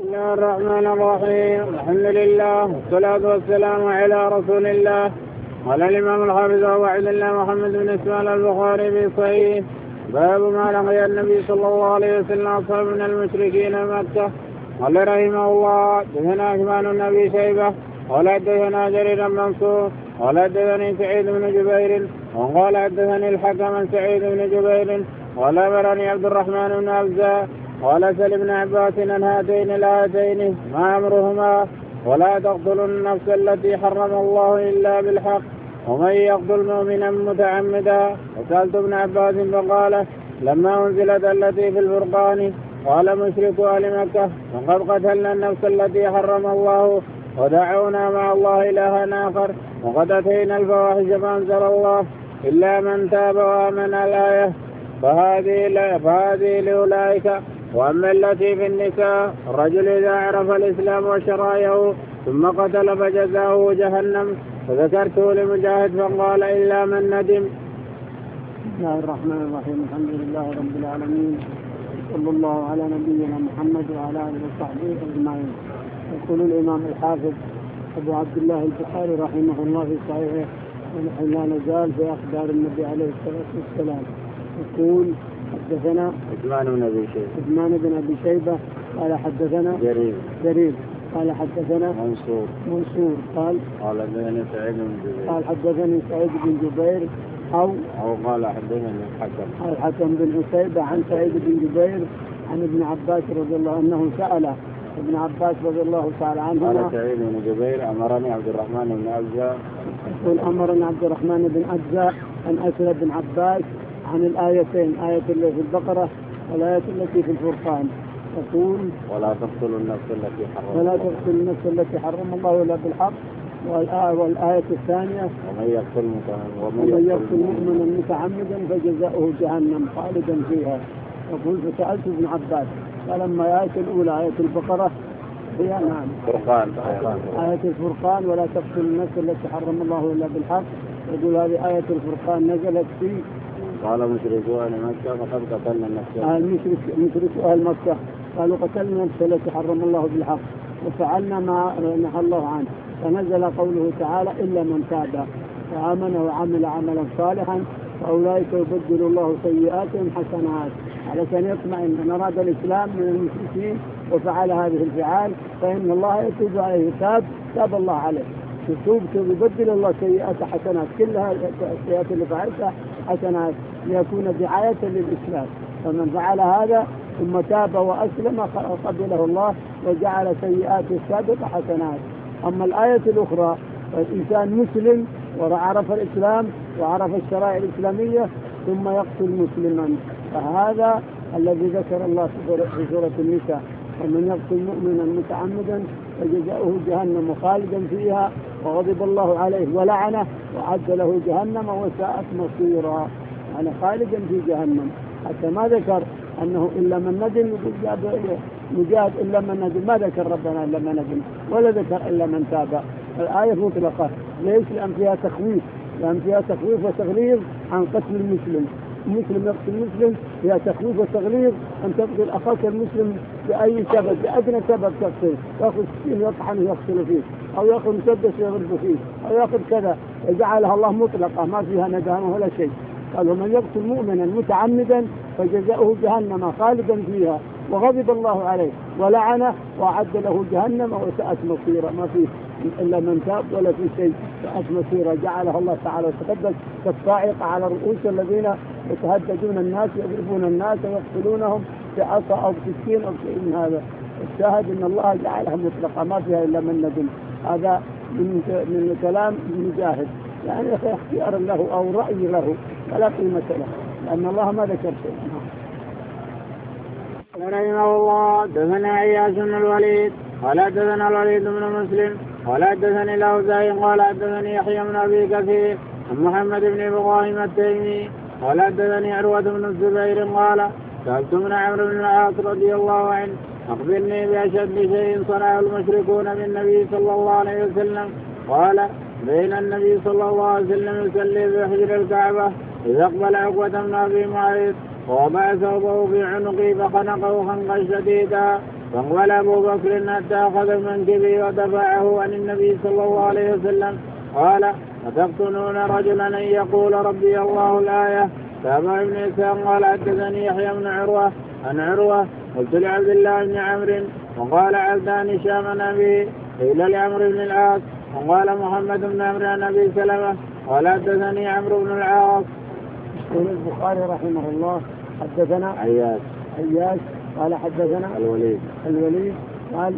الله الرحمن الرحيم. الحمد لله والصلاة والسلام على رسول الله. قال الإمام الحافظ أبو عبد الله محمد بن إسماعيل البخاري في صحيح باب ما لقي النبي صلى الله عليه وسلم أصحاب من المشركين مكة. قال رحمه الله دثنا عثمان بن أبي شيبة قال حدثنا جرير بن منصور قال حدثني سعيد بن جبير وقال حدثني الحكم عن سعيد بن جبير قال أخبرني عبد الرحمن بن أبزة قال سأل ابن عباس عن هاتين الآيتين ما أمرهما ولا تقتلوا النفس التي حرم الله إلا بالحق ومن يقتل مؤمنا متعمدا. وسألت ابن عباس فقال لما أنزلت التي في الفرقان قال مشرك أهل مكة وقد قتلنا النفس التي حرم الله ودعونا مع الله إلها آخر وقد أتينا الفواحش فأنزل الله إلا من تاب وآمن الآية فهذه لأولئك. وأما التي في النساء الرجل إذا عرف الإسلام وشرائعه ثم قتل فجزاؤه جهنم فذكرته لمجاهد فقال إلا من ندم. بسم الله الرحمن الرحيم. الحمد لله رب العالمين صلى الله على نبينا محمد وعلى آله وصحبه أجمعين. يقول الإمام الحافظ أبو عبد الله البخاري رحمه الله في صحيحه ونحن لا نزال في أخبار النبي عليه الصلاة والسلام. يقول حدثنا عثمان بن أبي شيبة قال حدثنا جرير قال حدثنا منصور قال حدثني سعيد بن جبير أو قال حدثني الحكم بن عتيبة عن سعيد بن جبير عن ابن عباس رضي الله عنه أنه سأل ابن عباس رضي الله تعالى عنه قال سعيد بن جبير أمرني عبد الرحمن بن أبزة يقول أمرني عبد الرحمن بن أبزة أن أسأل ابن عباس عن الآيتين آية اللي في البقرة والآية التي في الفرقان. يقول ولا تقتلوا النفس التي حرم الله إلا بالحق والآية الثانية ومن يقتل مؤمنا متعمدا فجزاؤه جهنم خالدا فيها. يقول فسألت ابن عباس فلما الآية الأولى آية البقرة هي آية الفرقان ولا تقتل النفس التي حرم الله إلا بالحق. يقول هذه آية الفرقان نزلت في قال مشركو أهل مكة فقد قتلنا النفس مشركو أهل مكة قالوا قتلنا النفس التي حرم الله بالحق وفعلنا ما نهى الله عنه. فنزل قوله تعالى إلا من تاب وآمن وعمل عملا صالحا فأولئك يبدل الله سيئاتهم حسنات علشان يطمئن من أراد الإسلام من المشركين وفعل هذه الفعال فإن الله يتوب عليه تاب الله عليه يبدل الله سيئات حسنات كلها السيئات اللي فعلتها حسنات ليكون دعاية للإسلام. فمن فعل هذا ثم تاب وأسلم قبله الله وجعل سيئات السابقة حسنات. أما الآية الأخرى فالإنسان مسلم وعرف الإسلام وعرف الشرائع الإسلامية ثم يقتل مسلما فهذا الذي ذكر الله في سورة النساء ومن يقتل مؤمنا متعمدا فجزاؤه جهنم خالدا فيها وغضب الله عليه ولعنه وعد له جهنم وساءت مصيرا. يعني خالدا في جهنم حتى ما ذكر أنه إلا من ندم مجاهد إلا من ندم ما ذكر ربنا إلا من ندم ولا ذكر إلا من تاب. الآية مطلقة ليش؟ لأن فيها تخويف وتغليظ عن قتل المسلم يقتل المسلم فيها تخويف وتغليظ أن تقتل أخاك المسلم بأي سبب بأدنى سبب تقتل يأخذ سكين يطحن يقتل فيه أو يأخذ مسدس يضرب فيه أو يأخذ كذا جعلها الله مطلقة ما فيها ندامة ولا شيء. قال ومن يقتل مؤمنا متعمدا فجزاؤه جهنم خالدا فيها وغضب الله عليه ولعنه وأعد له جهنم وساءت مصيرا. ما فيه إلا من تاب ولا في شيء ساءت مصيرا جعلها الله تعالى وتقدس كالصاعقة على رؤوس الذين يتهددون الناس يضربون الناس ويقتلونهم بعصا أو بسكين أو شيء من هذا. الشاهد أن الله جعلها مطلقة ما فيها إلا من ندم. هذا من كلام مجاهد يعني اختيار له أو رأي له ولا قيمة له لأن الله ما ذكر شيء. رحمه الله دثنا عياش بن الوليد قال حدثنا الوليد بن مسلم قال حدثني الأوزاعي قال حدثني يحيى بن أبي كثير عن محمد بن إبراهيم التيمي قال حدثني عروة بن الزبير قال سألت ابن عمرو بن العاص رضي الله عنه أخبرني بأشد شيء صنعه المشركون بالنبي صلى الله عليه وسلم. قال بين النبي صلى الله عليه وسلم يصلي في حجر الكعبة إذا أقبل عقبة بن أبي معيط ووضع ثوبه في عنقه فخنقه خنقا شديدا فقال أبو بكر حتى أخذ منكبي ودفعه عن النبي صلى الله عليه وسلم قال أتقتلون رجلا أن يقول ربي الله الآية. تابع ابن إسحاق قال حدثني يحيى بن عروة عن عروة قلت لعبد الله بن عمرو وقال عبدان هشام عن أبي قيل لعمرو بن العاص وقال محمد بن عمرو عن أبي سلمة قال حدثني عمرو بن العاص. يقول البخاري رحمه الله حدثنا عياش قال حدثنا الوليد قال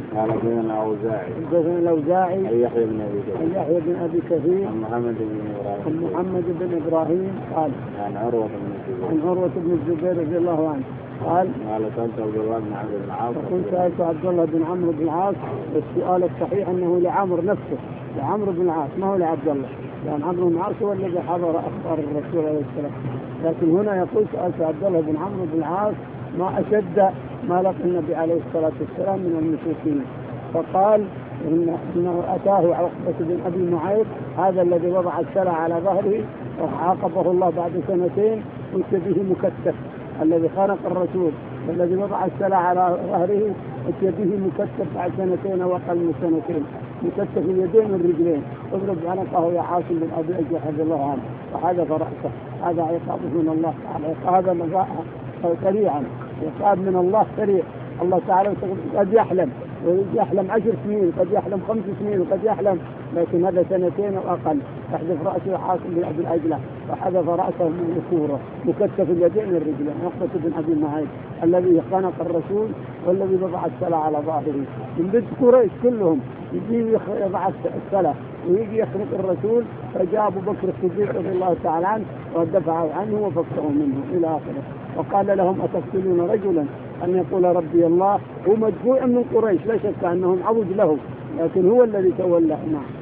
حدثنا الأوزاعي عن يحيى بن أبي كثير عن محمد بن إبراهيم قال عن عروة بن الزبير رضي الله عنه قال سألت عبد الله بن عمرو بن العاص فقلت سألت عبد الله بن عمرو بن العاص. السؤال الصحيح أنه لعمرو نفسه لعمرو بن العاص ما هو لعبد الله، لأن عمرو بن العاص هو الذي حضر أخبار الرسول عليه السلام. لكن هنا يقول سألت عبد الله بن عمرو بن العاص ما أشد ما لقى النبي عليه الصلاة والسلام من المشركين، فقال إنه أتاه عقبة بن أبي معيط هذا الذي وضع السلع على ظهره وعاقبه الله بعد 2 سنين أتي به مكتف، الذي خانق الرسول الذي وضع السلع على ظهره أتي به مكتف بعد 2 أو أقل من 2 مكتف اليدين والرجلين اضرب عنقه يا عاصم بن أبي أجل رضي الله عنه وحذف رأسه. هذا عقاب من الله تعالى، عقاب سريعا، عقاب من الله سريع. الله تعالى قد يحلم 10 سنين، قد يحلم 5 سنين، وقد يحلم، لكن هذا 2 أو أقل. يحذف رأسه عاصم بن أبي الأجلة وحذف رأسه من ذكوره مكتف اليدين والرجلين. عقبة بن أبي معيط الذي خانق الرسول والذي وضع السلع على ظهره من بنت قريش كلهم يجي يضع السلع ويجي يخنق الرسول، فجاء أبو بكر الصديق رضي الله تعالى عنه ودفعه عنه وفكه منه إلى آخره. وقال لهم أتقتلون رجلا أن يقول ربي الله؟ هو مدفوع من قريش لا شك أنهم عوج له، لكن هو الذي تولى.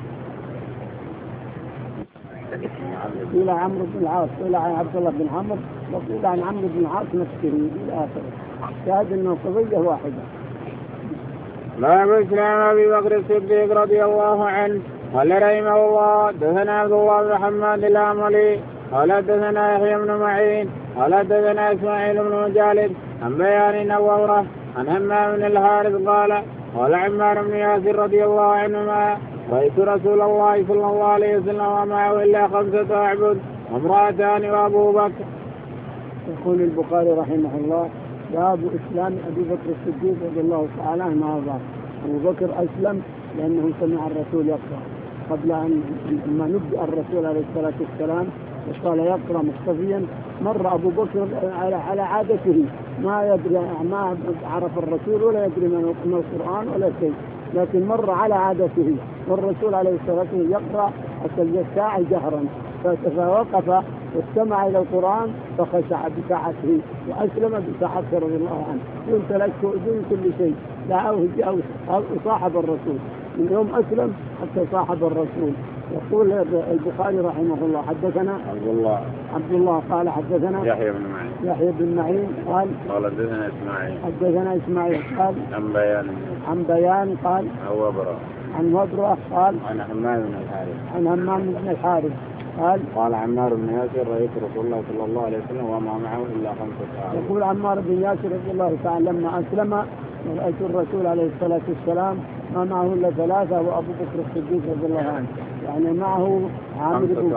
إلى عمرو بن العاص، إلى عبد الله بن عمرو، وقيل عن عمرو بن العاص نفسه إلى آخره. شاهد أنه قضية واحدة. باب إسلام أبي بكر الصديق رضي الله عنه. قال رحمه الله دثنا عبد الله بن محمد الأعملي قال دثنا يحيى بن معين قال دثنا إسماعيل بن مجالد عن بيان نوره عن همام بن الحارث قال عمار بن ياسر رضي الله عنهما رأيت رسول الله صلى الله عليه وسلم ومعه إلا 5 أعبد وامرأتان وأبو بكر. يقول البخاري رحمه الله باب إسلام أبي بكر الصديق رضي الله تعالى عنه. أبو بكر أسلم لأنه سمع الرسول يقرأ قبل أن ما نبدأ الرسول عليه الصلاة والسلام وقال يقرأ مختفيا. مر أبو بكر على عادته ما يدري، ما عرف الرسول ولا يدري من القرآن ولا شيء، لكن مر على عادته والرسول عليه الصلاة والسلام يقرأ حتى الساعة جهرا، فوقف واستمع إلى القرآن فخشع بساعته وأسلم بساعته رضي الله عنه دون كل شيء. دعوه صاحب الرسول من يوم أسلم حتى صاحب الرسول. يقول البخاري رحمه الله حدثنا عبد الله قال حدثنا يحيى بن معين قال حدثنا إسماعيل قال عن بيان قال عن وبرة قال عن همام بن الحارث قال عمار بن ياسر رأيت رسول الله صلى الله عليه وسلم وما معه إلا 5 أعبد. يقول عمار بن ياسر رضي الله تعالى لما أسلم رأيت الرسول عليه الصلاة والسلام ما معه إلا 3 وأبو بكر الصديق رضي الله عنه، يعني معه عامر بن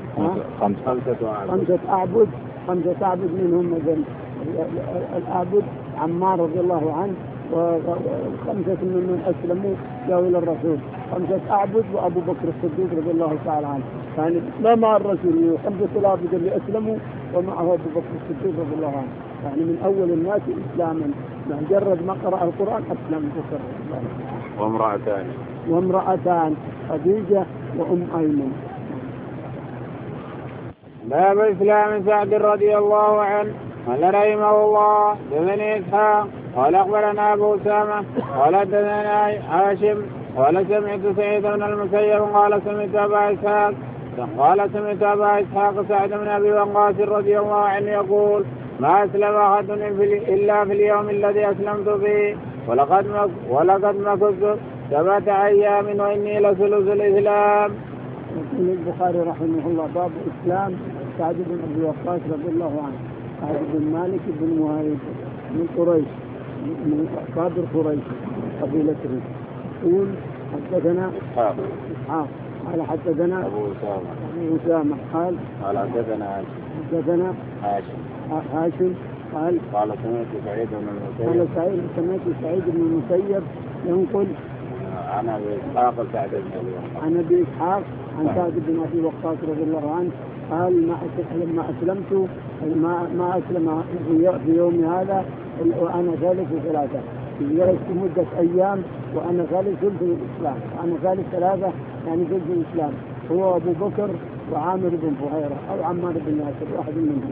فهد 5 أعبد منهم مثل الأعبد عمار رضي الله عنه و5 من أسلموا جاءوا إلى الرسول. 5 أعبد وأبو بكر الصديق رضي الله تعالى عنه، يعني ما مع الرسول 5 الأعبد اللي أسلموا ومعه أبو بكر الصديق رضي الله عنه، يعني من أول الناس إسلاما مجرد ما قرأ القرآن أسلم بكر. وامرأتان خديجة وأم أيمن. باب إسلام سعد رضي الله عنه. قال رحمه الله دثني إسحاق قال أخبرنا أبو أسامة قال دثنا هاشم قال سمعت سعيد بن المسيب قال سمعت أبا إسحاق سعد بن أبي وقاص رضي الله عنه يقول ما أسلم أحد إلا في اليوم الذي أسلمت فيه ولقد مكثت 7 أيام وإني لثلث الإسلام. يقول البخاري رحمه الله باب إسلام سعد بن أبي وقاص رضي الله عنه، سعد بن مالك بن مهاجر من قريش من أكابر قريش قبيلته. يقول حدثنا إسحاق قال حدثنا أبو أسامة قال حدثنا هاشم قال سمعت سعيد بن المسيب ينقل عن أبي إسحاق سعد عن سعد بن أبي وقاص رضي الله عنه قال لما أسلمت ما أسلم في يوم هذا وأنا ثالث ثلاثة، جلست مدة أيام وأنا ثالث الإسلام، وأنا ثالث ثلاثة يعني ثلث الإسلام، هو أبو بكر وعامر بن فهيرة أو عمار بن ياسر واحد منهم.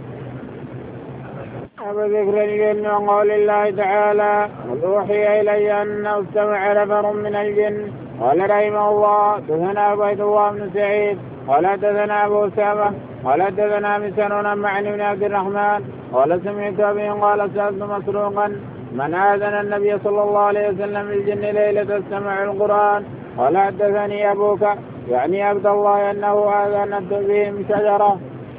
ذكر الجن وقول الله تعالى أوحي إلي أنه استمع نفر من الجن. قال رحمه الله دثنا عبيد الله بن سعيد قال دثنا أبو أسامة قال دثنا مسنون معن بن عبد الرحمن قال سمعت أبي قال سألت مسروقا من آذن النبي صلى الله عليه وسلم الجن ليلة استمع القرآن. قال حدثني أبوك يعني عبد الله أنه آذنت بهم شجرة.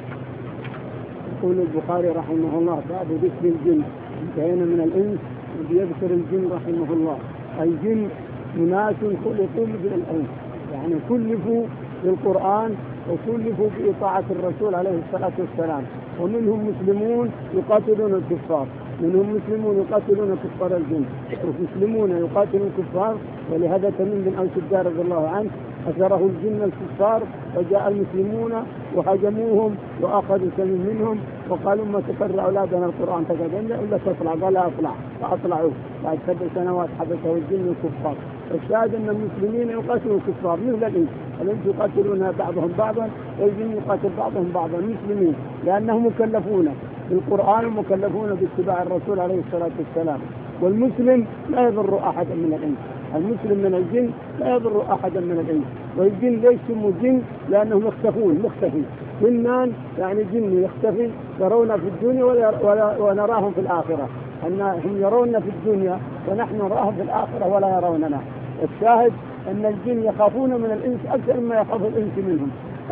يقول البخاري رحمه الله باب ذكر الجن، كان من الإنس يذكر الجن رحمه الله. الجن أناس خلقوا من الإنس، يعني كلفوا بالقرآن وكلفوا بإطاعة الرسول عليه الصلاة والسلام، ومنهم مسلمون يقاتلون الكفار، منهم مسلمون يقاتلون كفار الجن، ومسلمون يقاتلون الكفار. ولهذا تميم بن أوس الدار رضي الله عنه أثره الجن الكفار وجاء المسلمون وهجموهم وأخذوا سمين منهم وقالوا ما تقرأ أولادنا القرآن تقدم إلا تطلع، قال أطلع فأطلعوا. بعد 7 سنوات حبسه الجن الكفار. الشاهد أن المسلمين يقاتلون الكفار مثل الإنس يقاتلون بعضهم بعضا والجن يقاتل بعضهم بعضا مسلمين، لأنهم مكلفون بالقرآن ومكلفون باتباع الرسول عليه الصلاة والسلام. والمسلم لا يضر أحدا من الإنس، المسلم من الجن لا يضر أحدا من الإنس. والجن ليس سموا جن لأنهم مختفي جنان، يعني جن يختفي يرونا في الدنيا ونراهم في الآخرة، هم يروننا في الدنيا ونحن نراهم في الآخرة ولا يروننا. الشاهد أن الجن يخافون من الإنس أكثر مما يخاف الإنس منهم.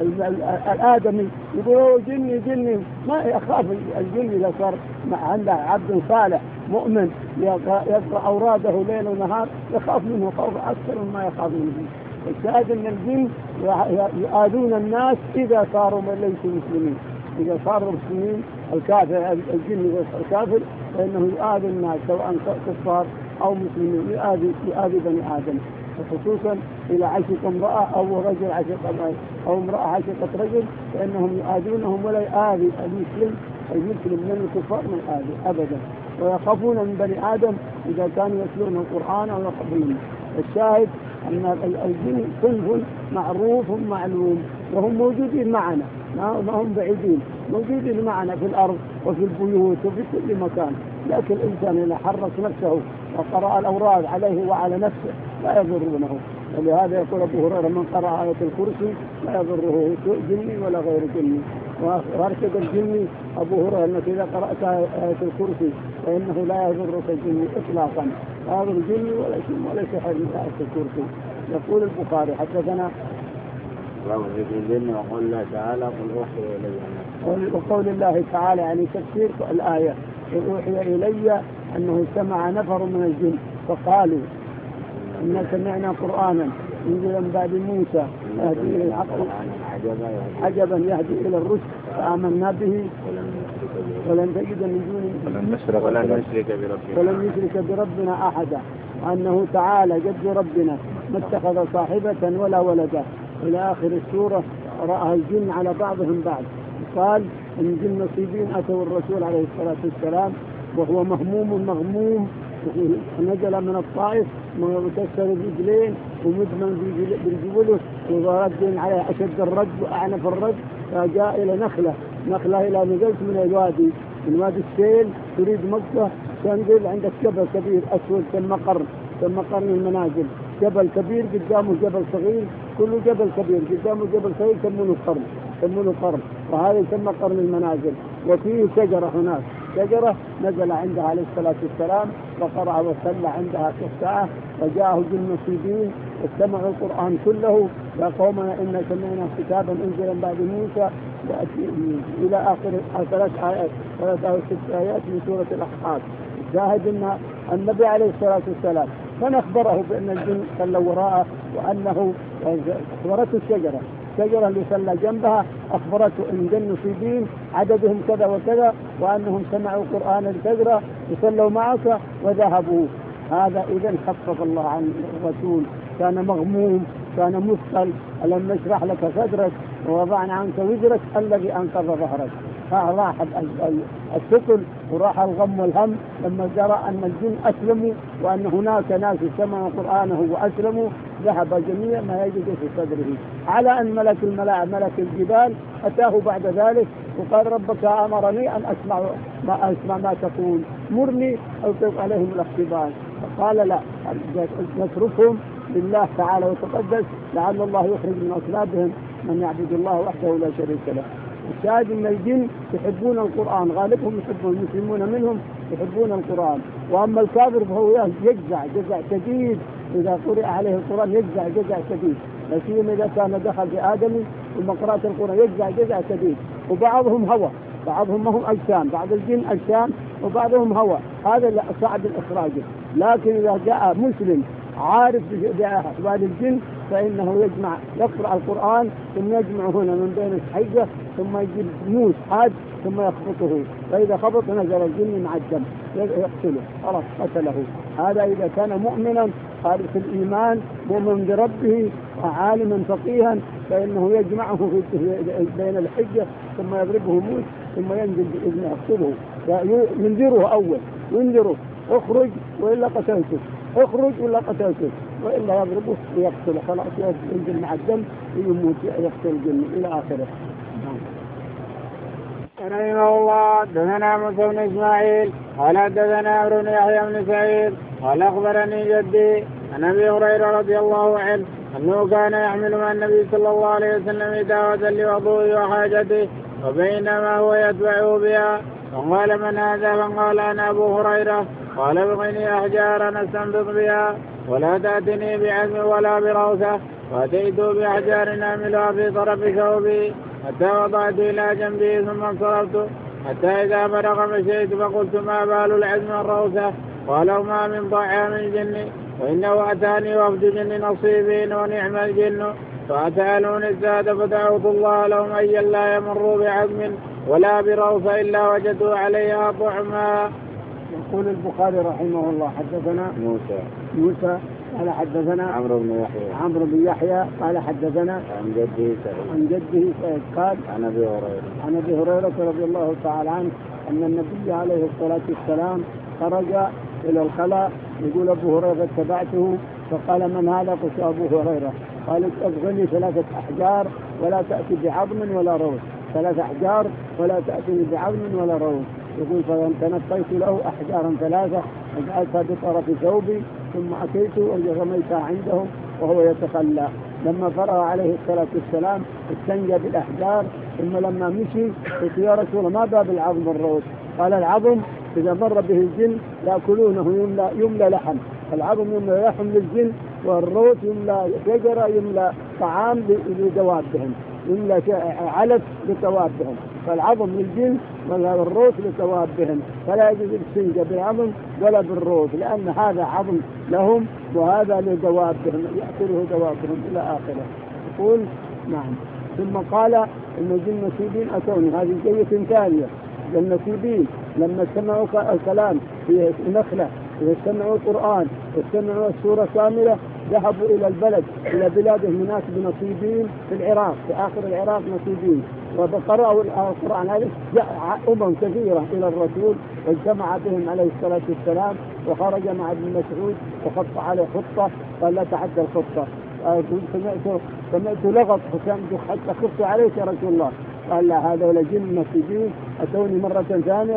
الآدمي يقول جني ما يخاف الجن إذا صار عنده عبد صالح مؤمن يقرأ أوراده ليل ونهار يخاف منه خوف أكثر مما يخاف منه. الشاهد أن الجن يؤذون الناس إذا صاروا ليسوا مسلمين، إذا صاروا مسلمين الكافر الجن الكافر فإنه يؤذي الناس سواء كفار أو مسلمين، يؤذي بني آدم، خصوصا إذا عشق امرأة أو رجل عشق أو امرأة عشقت رجل فإنهم يؤذونهم ولا يؤذي المسلم من الكفار من آذي أبدا، ويخافون من بني آدم إذا كانوا يتلون القرآن أو يقبلون. الشاهد أن الجن صنف معروف معلوم وهم موجودين معنا، ما هم بعيدين، موجودين معنا في الأرض وفي البيوت وفي كل مكان، لكن الإنسان إذا حرص نفسه وقرأ الأوراد عليه وعلى نفسه لا يضرونه. ولهذا يقول أبو هريرة من قرأ آية الكرسي لا يضره جني ولا غير جني. وارشد الجني أبو هريرة أنك إذا قرأت آية الكرسي فإنه لا يضرك الجني إطلاقا، لا يضر الجني ولا سحر من آية الكرسي. يقول البخاري حدثنا وقول الله تعالى قل أوحي إلي، وقول الله تعالى يعني تفسير الآية أوحي إلي أنه سمع نفر من الجن فقالوا إن سمعنا قرآنا ينزل من بعد موسى يهدي إلى الحق عجبا يهدي إلى الرشد فآمنا به ولن تجد من دونه ولن نشرك بربنا أحدا، وأنه تعالى جد ربنا ما اتخذ صاحبة ولا ولدا إلى آخر السورة. رأى الجن على بعضهم بعض، قال إن الجن نصيبين أتوا الرسول عليه الصلاة والسلام وهو مهموم مغموم، نزل من الطائف مكسر الرجلين ومدمن برجوله ورد عليه أشد الرد وأعنف الرد، فجاء إلى نخلة إلى نزلت من الوادي من وادي السيل تريد مكة تنزل عندك جبل كبير أسود ثم قرن المنازل، جبل كبير قدامه جبل صغير، كل جبل كبير قدامه جبل صغير يسمونه قرن، وهذا يسمى قرن المنازل. وفيه شجرة هناك، شجرة نزل عندها عليه الصلاة والسلام وقرأ وصلى عندها كالساعة، وجاءه جن نصيبين واستمعوا القرآن كله. يا قومنا إن سمعنا كتابا أنزلا بعد موسى إلى آخر 3 أو 6 آيات من سورة الأحقاف. شاهد أن النبي عليه الصلاة والسلام من أخبره بأن الجن صلوا وراءه، وأنه أخبرته الشجرة اللي صلى جنبها أخبرته إن جن في دين عددهم كذا وكذا، وأنهم سمعوا قرآن الشجرة وصلوا معك وذهبوا. هذا إذن خفف الله عن الرسول، كان مغموم، كان مثقل. ألم نشرح لك صدرك ووضعنا عنك وزرك الذي أنقض ظهرك. راح الثقل وراح الغم والهم لما جرى أن الجن أسلموا، وأن هناك ناس سمعوا قرآنه وأسلموا، ذهب جميع ما يجد في صدره. على أن ملك الجبال أتاه بعد ذلك وقال ربك أمرني أن أسمع ما تقول، مرني ألقي عليهم الاختبار. فقال لا، نتركهم لله تعالى وتقدس، لعل الله يخرج من أصلابهم من يعبد الله وحده لا شريك له. الشاهد ان الجن يحبون القرآن، غالبهم يحبون، المسلمون منهم يحبون القرآن. واما الكافر فهو يجزع جزع شديد اذا قرئ عليه القرآن، يجزع جزع شديد، لا سيما اذا كان دخل بآدم ثم قرأت القرآن يجزع جزع شديد. وبعضهم هوى، بعضهم هم أجسام، بعض الجن أجسام وبعضهم هوى، هذا صعب إخراجه. لكن إذا جاء مسلم عارف بأحوال الجن فإنه يقرأ القرآن ثم يجمع هنا من بين الحجة، ثم يجيب موس حاد ثم يخبطه، فإذا خبط نزل الجن مع الدم يقتله، خلاص قتله. هذا إذا كان مؤمنا خالص الإيمان مؤمن بربه وعالما فقيها، فإنه يجمعه بين الحجة ثم يضربه موس ثم ينزل بإذن يقتله. ينذره أول، ينذره اخرج وإلا قتلته، اخرج ولا قتلته، وإلا يضربه ويقتله، خلاص ينزل مع الدم ويموت يقتل الجن إلى آخره. رحمه الله. دثنا موسى بن إسماعيل قال حدثنا عمرو بن يحيى بن سعيد قال أخبرني جدي عن أبي هريرة رضي الله عنه أنه كان يحمل مع النبي صلى الله عليه وسلم دعوة لوضوءه وحاجته، وبينما هو يتبعه بها فقال من هذا؟ فقال أنا أبو هريرة. قال ابغني أحجارا أستنبط بها ولا تأتني بعزم ولا بروثة، وأتيت بأحجار أعملها في طرف ثوبي حتى وضعت إلى جنبي ثم انصرفت، حتى إذا فرغ مشيت فقلت ما بال العزم والروثة؟ قالوا ما من طعام الجن، وإنه أتاني وفد جن نصيبين ونعم الجن، فأتالون الزاد فدعوت الله لهم أن لا يمروا بعزم ولا بروثة إلا وجدوا عليها طعما. يقول البخاري رحمه الله حدثنا موسى قال حدثنا عمرو بن يحيى قال حدثنا عن جده سعيد قال عن أبي هريرة رضي الله تعالى عنه أن النبي عليه الصلاة والسلام خرج إلى الخلاء. يقول أبو هريرة اتبعته فقال من هذا؟ قلت أبو هريرة. قال أبغني 3 أحجار ولا تأتي بعظم ولا روث، 3 أحجار ولا تأتي بعظم ولا روث. يقول فتنطيت له أحجارا 3 وجعلتها بطرف ثوبي ثم أتيت ورميتها عندهم وهو يتخلى. لما فرغ عليه الصلاة والسلام استنجى بالأحجار، ثم لما مشي قلت يا رسول ما باب العظم والروث؟ قال العظم إذا مر به الجن يأكلونه يملى لحم، العظم يملى لحم للجن، والروث يملى شجرة يملى طعام لدوابهم، يملى علف لدوابهم، فالعظم للجن والروث لدوابهم، فلا يجوز الاستنجاء بالعظم ولا بالروث، لأن هذا عظم لهم وهذا لدوابهم يأكله دوابهم إلى آخره. يقول نعم. ثم قال إن الجن نسيبين أتوني، هذه جية ثانية. النسيبين لما سمعوا الكلام في النخلة واستمعوا القرآن واستمعوا السورة كاملة ذهبوا إلى البلد إلى بلادهم هناك بنصيبين في العراق، في آخر العراق نصيبين، وقرأوا القرآن. هذه جاء كثيرة إلى الرسول واجتمع بهم عليه الصلاة والسلام، وخرج مع ابن مسعود وخط عليه خطة قال لا تعدى الخطة. سمعت لغط حتى خفت عليك يا رسول الله. قال لا، هذا ولا جن نصيبين أتوني مرة ثانية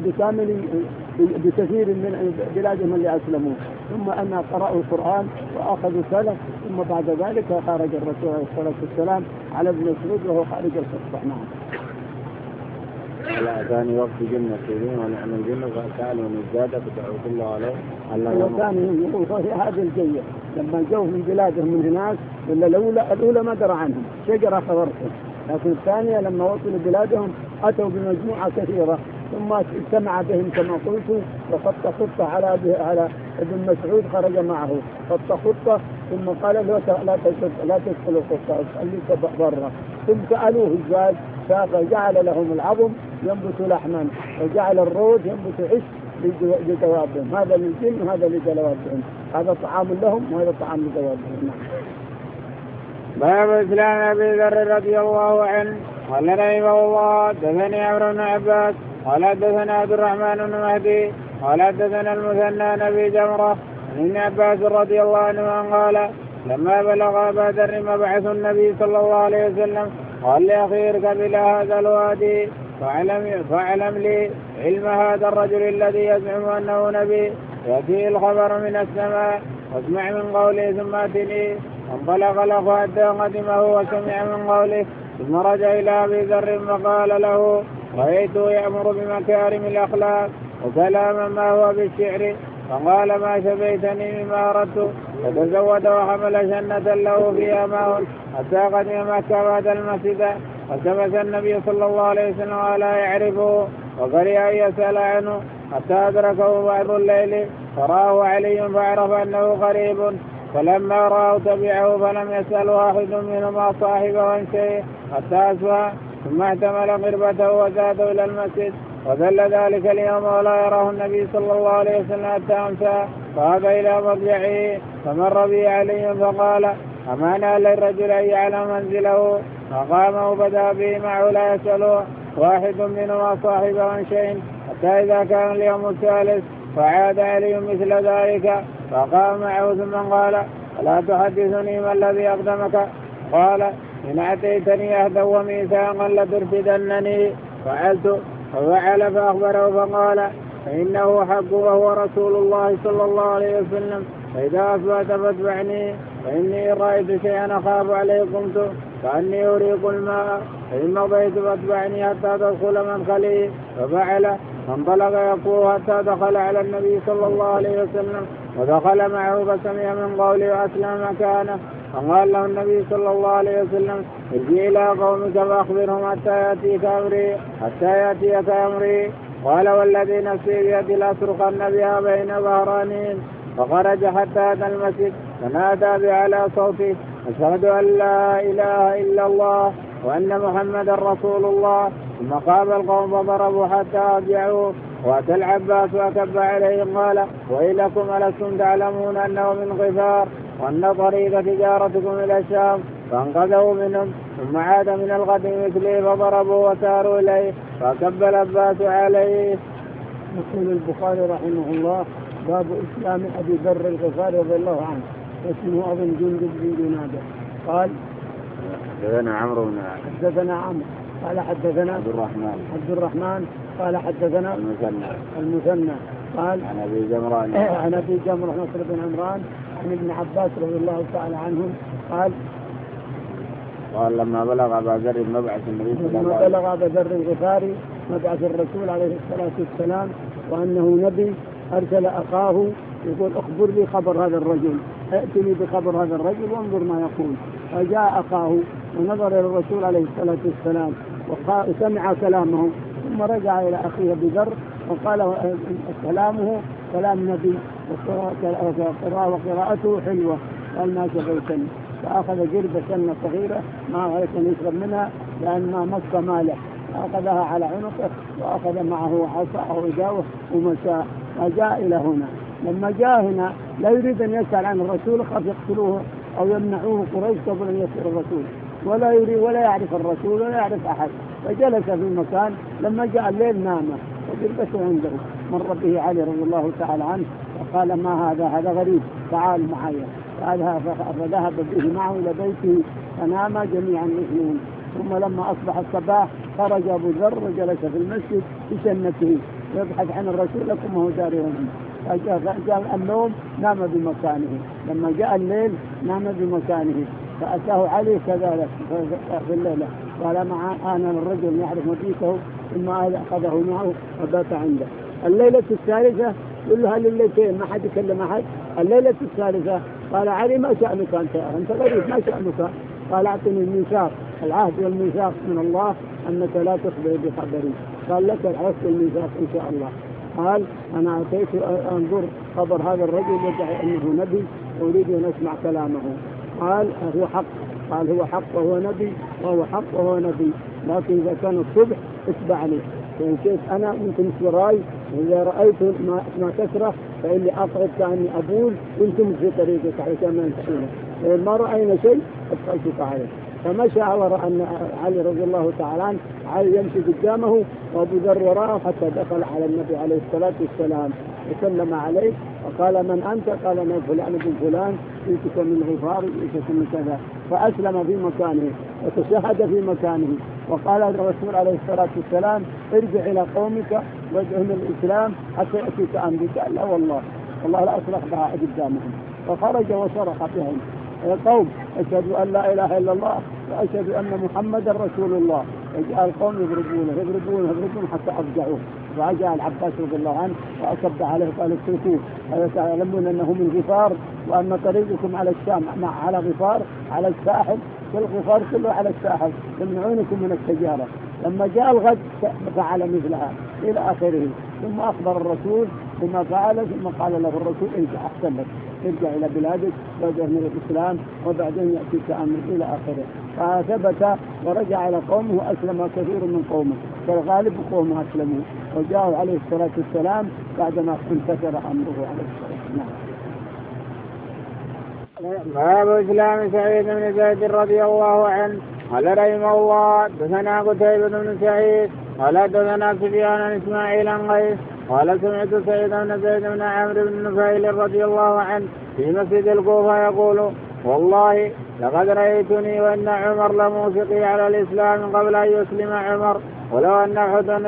بكثير من بلادهم اللي أسلموا، ثم أنا قرأوا القرآن وأخذوا سلف، ثم بعد ذلك خرج الرسول عليه الصلاة والسلام على ابن مسعود وهو خارج الخطة. نعم. على أتاني وقت جن نصيبين ونعم الجن فأتالهم الزاد فدعوت الله عليه. كان يقول هذه الجية لما جو من بلادهم من هناك، ولا الأولى ما درى عنهم شجرة خبرتهم، لكن الثانية لما وصلوا بلادهم أتوا بمجموعة كثيرة ثم اجتمع بهم كما قلت وخط خطة على ابن مسعود خرج معه خط خطة ثم قال لا تدخل الخطة خليك برا. ثم سألوه ازاي فجعل لهم العظم ينبت لحما وجعل الرود ينبت عش لدوابهم، هذا للجن وهذا لدوابهم، هذا طعام لهم وهذا طعام لدوابهم. باب إسلام أبي ذر رضي الله عنه. قال رحمه الله حدثني عمرو بن عباس قال حدثنا عبد الرحمن بن مهدي قال حدثنا المثنى نبي جمرة عن ابن عباس رضي الله عنه قال لما بلغ أبا ذر مبعث النبي صلى الله عليه وسلم قال لأخي اركب إلى هذا الوادي فاعلم لي علم هذا الرجل الذي يزعم أنه نبي يأتيه الخبر من السماء واسمع من قوله ثم أتني. انطلق له حتى قدمه وسمع من قوله ثم رجع إلى أبي ذر فقال له رأيته يأمر بمكارم الأخلاق وكلاما ما هو بالشعر فقال ما شفيتني مما أردت فتزود وحمل شنة له فيها ماء حتى قدم مكة بعد المسجد فالتمس النبي صلى الله عليه وسلم ولا يعرفه وكره أن يسأل عنه حتى أدركه بعض الليل فراه علي فعرف أنه قريب فلما رأوا تبعه فلم يسأل واحد منهما صاحبه عن شيء حتى أسوى ثم احتمل قربته وزاد إلى المسجد وذل ذلك اليوم ولا يراه النبي صلى الله عليه وسلم حتى أمسى فهذا إلى مرجعه فمر به علي فقال أمانا للرجل أن يعلم منزله فقام وبدأ به معه لا يسأل واحد منهما صاحبه عن شيء حتى إذا كان اليوم الثالث فعاد علي مثل ذلك فقام معه ثم قال ألا تحدثني ما الذي أقدمك؟ قال إن أتيتني عهدا وميثاقا لترشدنني فعلت ففعل فأخبره فقال فإنه حق وهو رسول الله صلى الله عليه وسلم فإذا أثبت فاتبعني فإني رأيت شيئا أخاف عليه قمت كأني أريق الماء فإن مضيت فاتبعني حتى تدخل مدخلي ففعل فانطلق يقول حتى دخل على النبي صلى الله عليه وسلم ودخل معه فسمع من قوله وأسلم مكانه فقال له النبي صلى الله عليه وسلم ارجع إلى قومك فأخبرهم حتى يأتيك أمري قال والذي نفسي بيدي لأسرقن بها بين ظهرانين فخرج حتى أتى المسجد فنادى بأعلى صوته أشهد أن لا إله إلا الله وأن محمدا رسول الله ثم قام القوم فضربوا حتى أرجعوا وأتى العباس وكب عليه قال ويلكم ألستم تعلمون أنه من غفار وأن طريق تجارتكم إلى الشام فانقذوا منهم ثم عاد من الغد مثله فضربوا وساروا إليه فكب العباس عليه. يقول البخاري رحمه الله باب إسلام أبي ذر الغفاري رضي الله عنه اسمه أظن جندب بن جنادة قال حدثنا عمرو قال حدثنا عبد الرحمن قال حدثنا المثنى قال عن أبي جمرة نصر بن عمران عن ابن عباس رضي الله تعالى عنهم قال لما بلغ أبا ذر مبعث النبي صلى الله عليه وسلم بلغ أبا ذر الغفاري مبعث الرسول عليه الصلاة والسلام وأنه نبي أرسل أخاه يقول اخبر لي خبر هذا الرجل ائتني بخبر هذا الرجل وانظر ما يقول. فجاء أخاه ونظر إلى الرسول عليه الصلاة والسلام وسمع كلامه ثم رجع إلى أخيه أبي ذر وقال كلامه كلام نبي وقراءته حلوة قال ما شفيتني فأخذ جربة سنة صغيرة ما عليك أن يشرب منها لأن ما مس مالح فأخذها على عنقه وأخذ معه عصا أو إداوة ومساء فجاء إلى هنا. لما جاء هنا لا يريد أن يسأل عن الرسول خاف يقتلوه أو يمنعوه قريش قبل أن يسأل الرسول ولا يريد ولا يعرف الرسول ولا يعرف أحد فجلس في مكان. لما جاء الليل نام وجربته عنده مر به علي رضي الله تعالى عنه وقال ما هذا غريب تعال معي فذهب به معه إلى بيته فنام جميعا الاثنين. ثم لما أصبح الصباح خرج أبو ذر وجلس في المسجد بسنته يبحث عن الرسول لكم وهو جاري عنه. فجاء النوم نام بمكانه. لما جاء الليل نام بمكانه فأتاه علي كذلك في الليلة قال أنا الرجل يعرف مبيته ثم أخذه معه وبات عنده. الليلة الثالثة كلها لليلتين ما حد يكلم أحد. الليلة الثالثة قال علي ما شأنك أنت غريب ما شأنك؟ قال أعطني الميثاق العهد والميثاق من الله أنك لا تخبر بخبري قال لك العهد الميثاق إن شاء الله. قال أنا أتيت أنظر خبر هذا الرجل يدعي أنه نبي أريد أن أسمع كلامه. قال هو حق. قال هو حق وهو نبي وهو حق وهو نبي، لكن إذا كان الصبح اتبعني، فإن كيف أنا أنتم سراي، وإذا رأيت ما تكره فإني أقعد كأني أبول وأنتم في طريقك علشان ما ينتهون، ما رأينا شيء أدخلتك عليه. فمشى ورأى أن علي رضي الله تعالى عنه علي يمشي قدامه وأبو ذر وراءه حتى دخل على النبي عليه الصلاة والسلام وسلم عليه وقال من أنت؟ قال أنا فلان بن فلان جئتك من غفار جئتك من كذا، فأسلم في مكانه وتشهد في مكانه. وقال الرسول عليه الصلاة والسلام ارجع إلى قومك وادعهم الإسلام حتى يأتيك أمري. قال لا والله لا أصلح بها قدامهم. فخرج وصرخ بهم يا قوم أشهد أن لا إله إلا الله وأشهد أن محمدا رسول الله. وجاء القوم يضربونه حتى أفجعوه. فجاء العباس رضي الله عنه وأصب عليه قال اتركوه، ألا تعلمون أنه من غفار وأن طريقكم على الشام على غفار على الساحل، والغفار كله على الساحل يمنعونكم من التجارة. لما جاء الغد فعل مثلها إلى آخره. ثم أخبر الرسول بما فعل، ثم قال له الرسول ارجع أحسن لك، ارجع إلى بلادك وادعهم إلى الإسلام وبعدين يأتيك أمر إلى آخره. فثبت ورجع إلى قومه وأسلم كثير من قومه، فالغالب قومه أسلموا وجاءوا عليه الصلاة والسلام بعدما انتشر أمره عليه الصلاة والسلام. باب إسلام سعيد بن زيد رضي الله عنه. قال رحمه الله دثنا قتيبة بن سعيد قال دثنا سفيان إسماعيل عن قيس قال سمعت سعيد بن زيد بن عمرو بن نفيل رضي الله عنه في مسجد الكوفة يقول والله لقد رأيتني وإن عمر لموثقي على الإسلام قبل أن يسلم عمر، ولو أن أحدا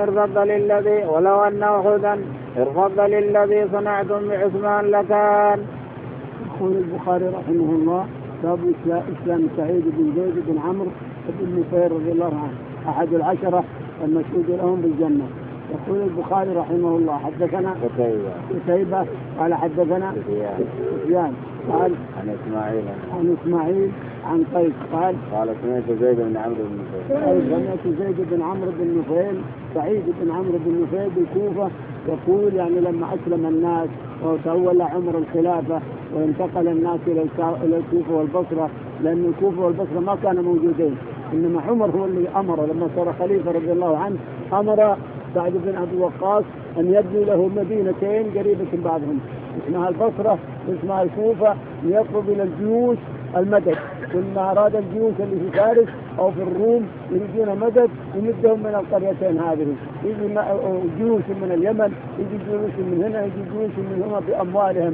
ارفض للذي صنعتم بعثمان لكان. يقول البخاري رحمه الله باب إسلام سعيد بن زيد بن عمرو بن نفيل رضي الله عنه أحد العشرة المشهود لهم بالجنة. يقول البخاري رحمه الله حدثنا قتيبة قال حدثنا سفيان قال عن إسماعيل عن قيس قال سمعت زيد بن عمرو بن نفيل سمعت زيد بن عمرو بن نفيل سعيد بن عمرو بن نفيل بالكوفة يقول يعني لما أسلم الناس وتولى عمر الخلافة وانتقل الناس إلى الكوفة والبصرة، لأن الكوفة والبصرة ما كانوا موجودين، إنما عمر هو اللي أمر لما صار خليفة رضي الله عنه أمر سعد بن أبي وقاص أن يبني له مدينتين قريبة من بعضهم اسمها البصرة واسمها الكوفة ليطلب إلى الجيوش المدد. كل ما أراد الجيوش اللي في فارس أو في الروم يريدون مدد يمدهم من القريتين هذه، يجي جيوش من اليمن، يجي جيوش من هنا، يجي جيوش من هنا بأموالهم،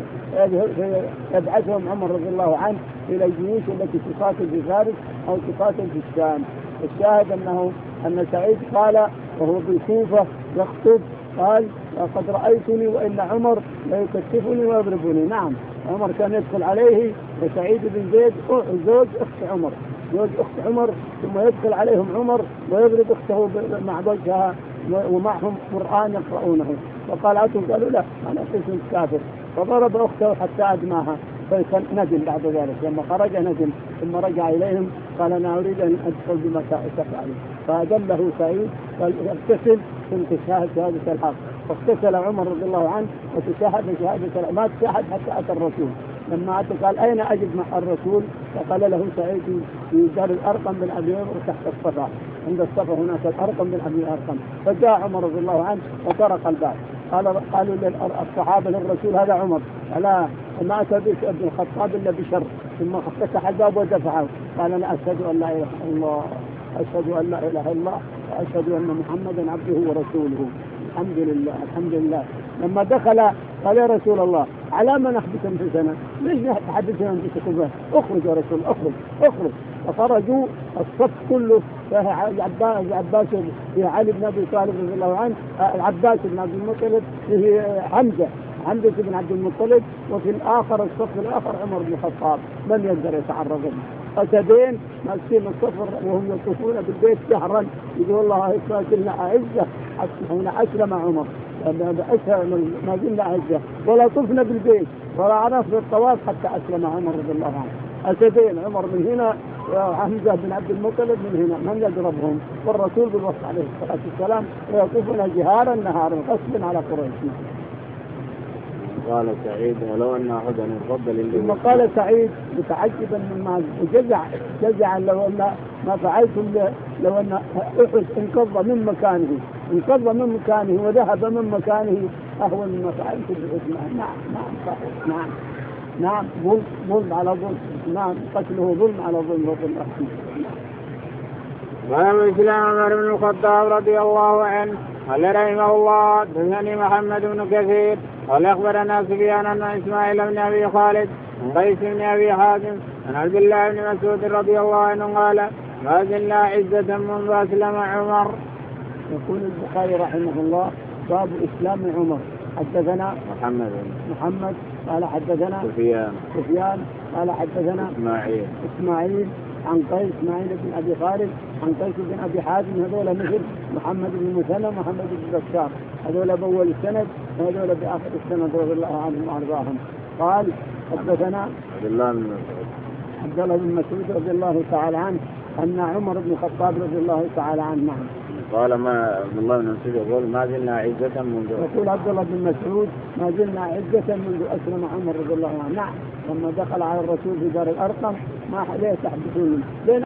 يبعثهم عمر رضي الله عنه إلى الجيوش التي تقاتل في فارس أو تقاتل في الشام. الشاهد أن سعيد قال وهو بالكوفة يخطب قال لقد رأيتني وإن عمر لا يكتفني ويضربني. نعم عمر كان يدخل عليه وسعيد بن زيد زوج أخت عمر ثم يدخل عليهم عمر ويضرب أخته مع وجهها ومعهم قرآن يقرؤونه، فقال قالوا لا أنا قسم كافر، فضرب أخته حتى أدماها فندم بعد ذلك. لما خرج ندم ثم رجع إليهم قال أنا أريد أن أدخل بما تفعل، فأدله سعيد قال اغتسل ثم تشاهد شهادة الحق، فاغتسل عمر رضي الله عنه وتشاهد شهادة ما تشاهد حتى أتى الرسول. لما أتى قال أين أجد مع الرسول؟ فقال له سعيد في دار الأرقم بن أبي تحت الصفا، عند الصفا هناك الأرقم بن أبي أرقم. فجاء عمر رضي الله عنه وطرق الباب، قالوا للصحابة للرسول هذا عمر، لا ما أتى ابن الخطاب إلا بشر، ثم فتح الباب ودفعه قال أنا أشهد أن لا إله إلا الله إلا الله وأشهد أن محمدا عبده ورسوله. الحمد لله. لما دخل قال يا رسول الله على ما نحبس أنفسنا؟ ليش نحبس أنفسكم؟ اخرج يا رسول اخرج. فخرجوا الصف كله، عباس فيه علي بن أبي طالب رضي الله عنه، العباس بن عبد المطلب فيه حمزة بن عبد المطلب، وفي الآخر الصف الآخر عمر بن الخطاب. من يقدر يتعرض لهم؟ أسدين ماسكين الصفر وهم يطوفون بالبيت شهرا يقول الله لنا أعزة. هنا أسلم عمر ما زلنا أعزة ولا طفنا بالبيت ولا عرفنا الطواف حتى أسلم عمر رضي الله عنه. أسدين عمر من هنا وحمزة بن عبد المطلب من هنا من يضربهم، والرسول بالوصف عليه الصلاة والسلام ويطوفون جهارا نهارا غصبا على قريش. قال سعيد ولو أن أحدا يفضل ثم قال سعيد متعجبا مما وجزعا لو أن ما فعلتم لو أن أحد انقض من مكانه وذهب من مكانه أهون مما فعلتم بأحد. نعم ظلم على ظلم. نعم قتله ظلم على ظلم رب الأحسن. وعن إسلام عمر بن الخطاب رضي الله عنه قال رحمه الله حدثني محمد بن كثير قال أخبرنا سفيان أن إسماعيل بن أبي خالد عن قيس بن أبي حازم عن عبد الله بن مسعود رضي الله عنه قال ما زلنا عزة منذ أسلم عمر. يقول البخاري رحمه الله باب إسلام عمر. حدثنا محمد قال حدثنا سفيان قال حدثنا إسماعيل عن قيس إسماعيل بن أبي خالد عن قيس بن أبي حازم هذول مثل محمد بن مثنى محمد بن بشار هذول بأول السند وهذول بآخر السند رضي الله عنهم وأرضاهم. قال حدثنا عبد الله بن مسعود رضي الله تعالى عنه أن عمر بن الخطاب رضي الله تعالى عنه قال ما عبد الله بن مسعود يقول ما زلنا عزة منذ يقول عبد الله بن مسعود ما زلنا عزة منذ أسلم عمر رضي الله عنه. نعم لما دخل على الرسول في دار الأرقم ما ليه تحدثون بين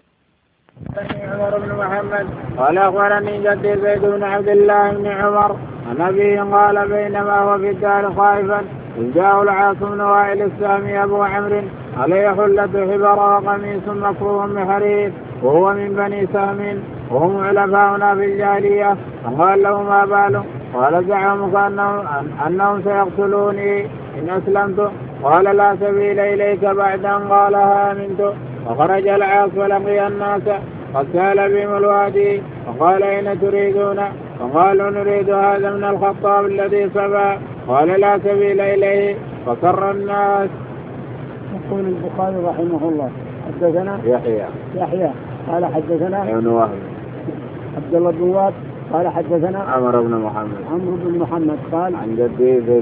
عمر بن محمد قال أخبرني جدي زيد بن عبد الله بن عمر عن أبيه قال بينما هو في الدار خائفا إذ جاءه العاص بن وائل السامي أبو عمرو عليه حلة حبر وقميص مكروه بحرير وهو من بني سهم وهم علفاؤنا في الجاهلية فقال له ما باله قال زعمك أنهم سيقتلوني إن أسلمت قال لا سبيل إليك بعد أن قالها آمنت. فخرج العاص ولقي الناس قد سال بهم الوادي فقال أين تريدون فقالوا نريد هذا من الخطاب الذي صبا قال لا سبيل إليه فكر الناس. يقول البخاري رحمه الله حدثنا يحيى قال حدثنا ابن وهب عبد الله بن وهب قال حدثنا عمرو بن محمد قال عن جده زيد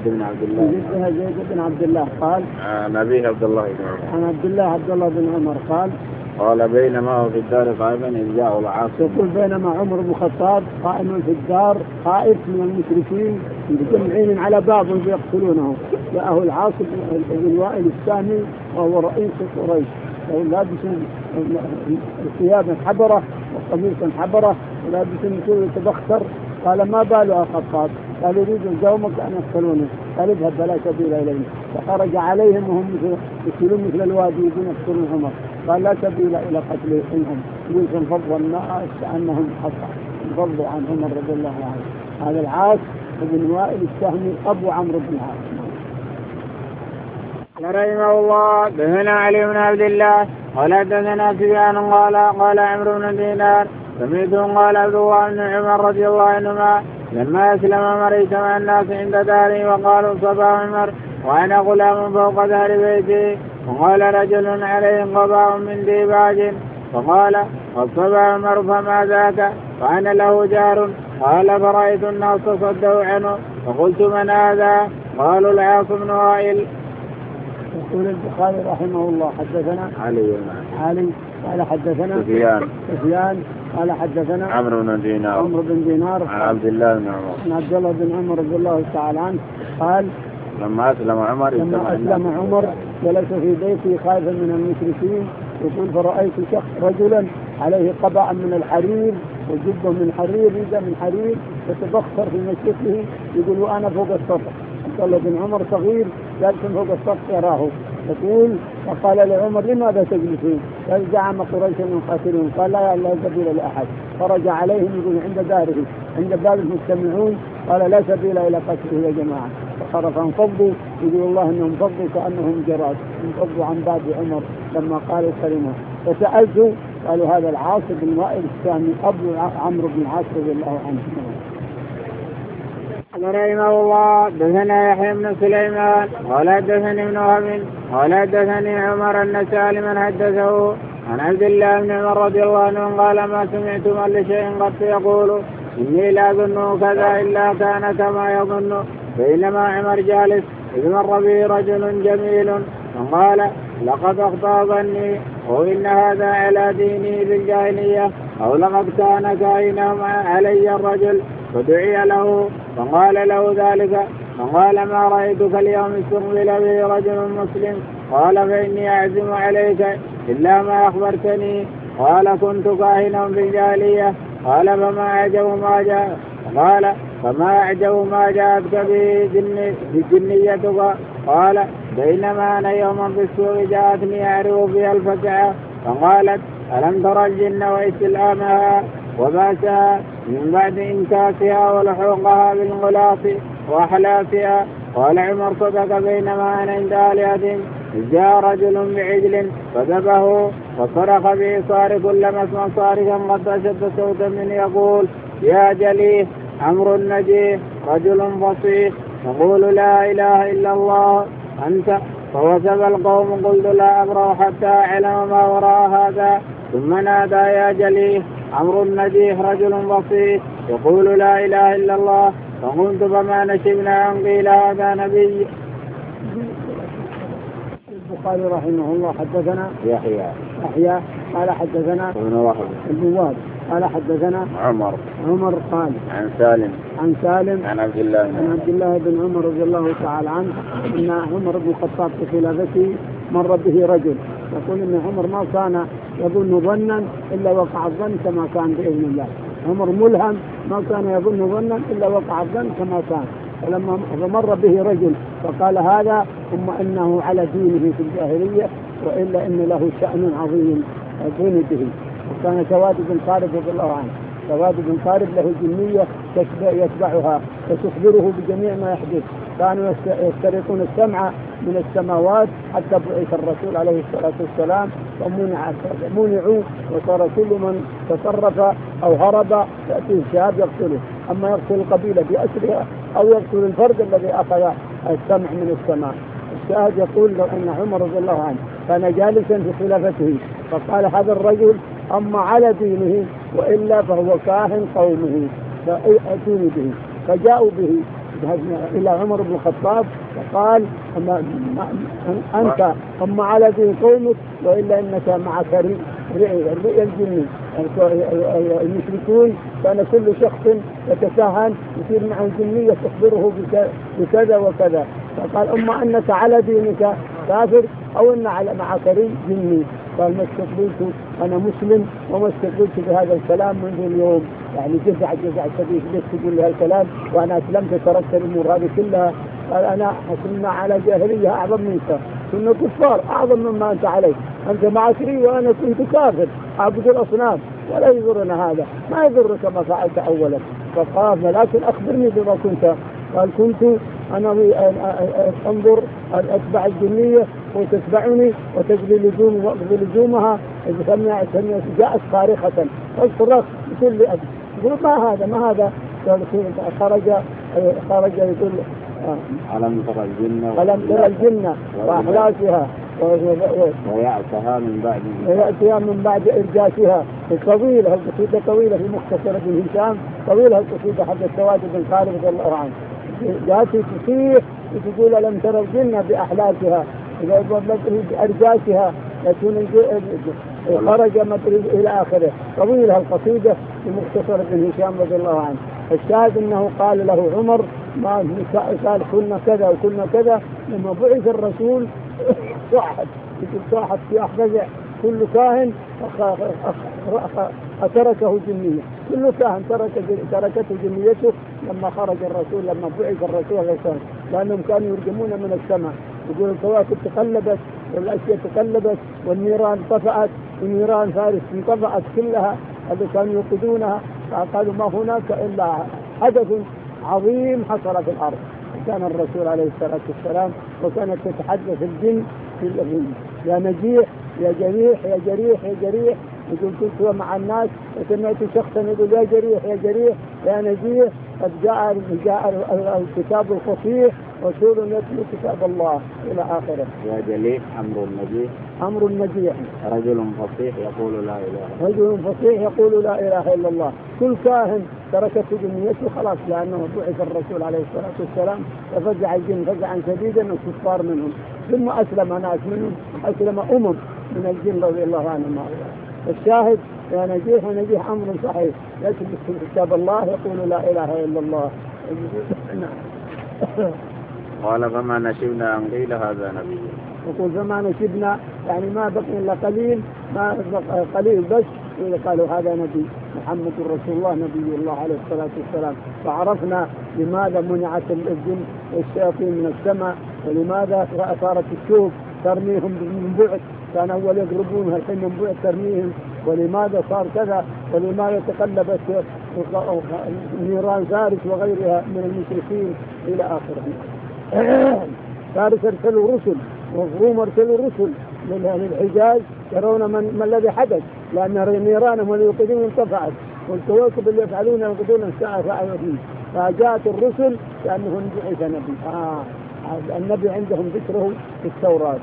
بن عبد الله قال عن أبيه عبد الله بن عمر قال بينما هو في الدار خائفا إذ جاءه العاص. يقول بينما عمر بن الخطاب قائم في الدار خائف من المشركين مجتمعين على بعض يقتلونه جاءه العاص بن وائل السامي وهو رئيس قريش لابس ثيابا حبرة وقميصا حبرة ولابس كل تبختر. قال ما باله الخطاب قال يريد قومك أن يقتلونه قال اذهب فلا سبيل إليه. فخرج عليهم وهم يسيرون مثل الوادي يقتلون عمر قال لا سبيل إلى قتلهم يقول فانفضوا الناس كأنهم حصى انفضوا عن عمر رضي الله عنه. هذا العاص بن وائل السهمي أبو عمرو بن العاص. رحمه الله دثنا علي بن عبد الله قال حدثنا سفيان قال عمرو بن دينار سمعته قال عبد الله بن عمر رضي الله عنهما لما أسلم عمر اجتمع الناس عند داره وقالوا صبا عمر وأنا غلام فوق دار بيتي وقال رجل عليه قباء من ديباج فقال قد صبا عمر فما ذاك فأنا له جار قال فرأيت الناس تصدوا عنه فقلت من هذا قالوا العاص بن وائل. يقول البخاري رحمه الله حدثنا علي قال حدثنا سفيان قال حدثنا عمرو بن دينار عن عبد الله بن عمر رضي الله تعالى عنه قال لما أسلم عمر جلس في بيته خائفا من المشركين يقول فرأيت رجلا عليه قبعا من الحرير وجبه من حرير رداء من حرير يتبختر في مسجده يقول وأنا فوق السطح. عبد الله بن عمر صغير جالس فوق السطح يراه يقول فقال لعمر لماذا تجلسون؟ قال زعم قريش من قاتلهم قال لا سبيل لأحد. خرج عليهم يقول عند داره عند باب المجتمعون قال لا سبيل إلى قتله يا جماعة. فخرف انفضوا يقول الله انهم انفضوا كأنهم جراد انفضوا عن باب عمر لما قالوا الكلمة. فسألته قالوا هذا العاص بن وائل السامي أبو عمرو بن العاص رضي الله عنه. رحمه الله دثنا يحيى بن سليمان قال حدثني ابن وهب قال حدثني عمر أن سالما حدثه عن عبد الله بن عمر رضي الله عنه قال ما سمعت من لشيء قد يقول إني لا أظنه كذا إلا كان كما يظن. بينما عمر جالس إذ مر به رجل جميل فقال لقد أخطأ ظني وإن هذا على ديني بالجاهلية أو لقد كان كائنا علي الرجل فدعي له فقال له ذلك فقال ما رأيتك اليوم استقبل به رجل مسلم قال فإني أعزم عليك إلا ما أخبرتني قال كنت كاهنا بالجاهلية قال فما أعجب ما جاءتك به جنيتك قال بينما أنا يوما في السوق جاءتني أعرف بها الفزعة فقالت ألم ترى الجن واستلامها وباسها من بعد إنكاسها ولحوقها بالغلاف وأحلافها قال عمر صدق بينما أنا عند آلهة جاء رجل بعجل فذبه فصرخ بإصار كلما اسمع صارخا قد أشد صوتا من يقول يا جليه عمرو النجيه رجل فصيح يقول لا إله إلا الله أنت فوثب القوم قلت لا أبرأ حتى أعلم ما وراء هذا ثم نادى يا جليه عمرو النجيه رجل فصيح يقول لا إله إلا الله فقلت فما نشبنا أن قيل هذا نبي. البخاري رحمه الله حدثنا يحيى قال حدثنا ابن وهب قال حدثنا عمر قال عن سالم عن عبد الله بن عمر رضي الله تعالى عنه ان عمر بن الخطاب في خلافته مر به رجل يقول ان عمر ما كان يظن ظنا الا وقع الظن كما كان باذن الله. عمر ملهم ما كان يظن ظنا الا وقع الظن كما كان. فلما مر به رجل فقال هذا ثم انه على دينه في الجاهليه والا ان له شأن عظيم دون به. وكان سواد بن خالد رضي الله عنه سواد بن خالد له جنية يتبعها فتخبره بجميع ما يحدث. كانوا يسترقون السمع من السماوات حتى بعث الرسول عليه الصلاة والسلام فمنعوا وصار كل من تصرف أو هرب يأتي الشهاب يقتله. أما يقتل القبيلة بأسرها أو يقتل الفرد الذي أخذ السمع من السماء. الشاهد يقول لو أن عمر رضي الله عنه كان جالسا في خلافته فقال هذا الرجل أما على دينه وإلا فهو كاهن قومه فأتوني به. فجاءوا به إلى عمر بن الخطاب فقال أنت أما على دين قومك وإلا إنك معك الرئي الجني. المشركون كان كل شخص يتكهن يصير معه جنية تخبره بكذا وكذا. فقال أما أنك على دينك كافر أو أن معك رئي جني. قال ما استقبلت أنا مسلم وما استقبلت بهذا الكلام منذ اليوم. يعني جزع شديد ليش تقول لي هالكلام وأنا أسلمت تركت الأمور هذه كلها. قال أنا كنا على جاهلية أعظم منك كنا كفار أعظم مما أنت عليه. أنت معك رئي وأنا كنت كافر أعبد الأصنام ولا يضرنا هذا ما يضرك ما فعلت أولا. فقال لكن أخبرني بما كنت. قال كنت أنا أنظر أتبع الجنية وتتبعني وتجري لزومها جاءت صارخة تصرخ بكل أجل. يقول ما هذا خرج يقول ألم ترى الجنة وأحلاسها ويأتيها من بعد إرجاسها. الطويلة القصيدة طويلة في مختصر بن هشام طويلة القصيدة حق السواد بن خالد رضي الله عنه. جاءت تصيح وتقول ألم ترى الجنة بأحلاسها بأرجاسها خرج إلى آخره طويلة القصيدة في مختصر بن هشام رضي الله عنه. الشاهد أنه قال له عمر ما قال كنا كذا وكنا كذا. لما بعث الرسول صاحت في أحفظ كل كاهن تركه جنية. كل كاهن تركته جنيته لما خرج الرسول لما بعث الرسول عليه الصلاة والسلام لأنهم كانوا يرجمون من السماء. يقول الكواكب تقلبت والأشياء تقلبت والنيران طفأت ونيران فارس انطفأت كلها اللي كانوا يوقدونها. قالوا ما هناك إلا حدث عظيم حصل في الأرض. كان الرسول عليه الصلاة والسلام وكانت تتحدث الجن في الأذن يا نجيح يا جريح يا جريح يا جريح. يقول كنت مع الناس وسمعت شخصا يقول يا جريح يا جريح يا نجيح. قد جاء الكتاب الفصيح رسول يتلو كتاب الله إلى آخره. يا جليل أمر المجيء رجل فصيح يقول لا إله إلا الله. كل كاهن تركت جنيته خلاص لأنه بعث الرسول عليه الصلاة والسلام ففزع الجن فزعا شديدا الكفار منهم، ثم أسلم ناس منهم، أسلم من الجن رضي الله عنهم. الشاهد يا نجيح أمر صحيح يتلو كتاب الله يقول لا إله إلا الله. قال فما نشبنا أن قيل هذا نبي. يقول فما نشبنا يعني ما بقي إلا قليل بس إذا قالوا هذا نبي محمد رسول الله نبي الله عليه الصلاة والسلام. فعرفنا لماذا منعت الجن والشياطين من السماء، ولماذا صارت الشوك ترميهم من بعد، كان أول يقربونها الحين من بعد ترميهم، ولماذا صار كذا، ولماذا تقلبت نيران فارس وغيرها من المشركين إلى آخره. فارس ارسلوا رسل والروم ارسلوا رسل من الحجاز يرون ما الذي حدث، لأن نيرانهم واليوقدين انطفأت والكواكب اللي يفعلون يوقدون الساعة فعلوا فيه، فجاءت الرسل لأنه بعث نبي. النبي عندهم ذكره في التوراة.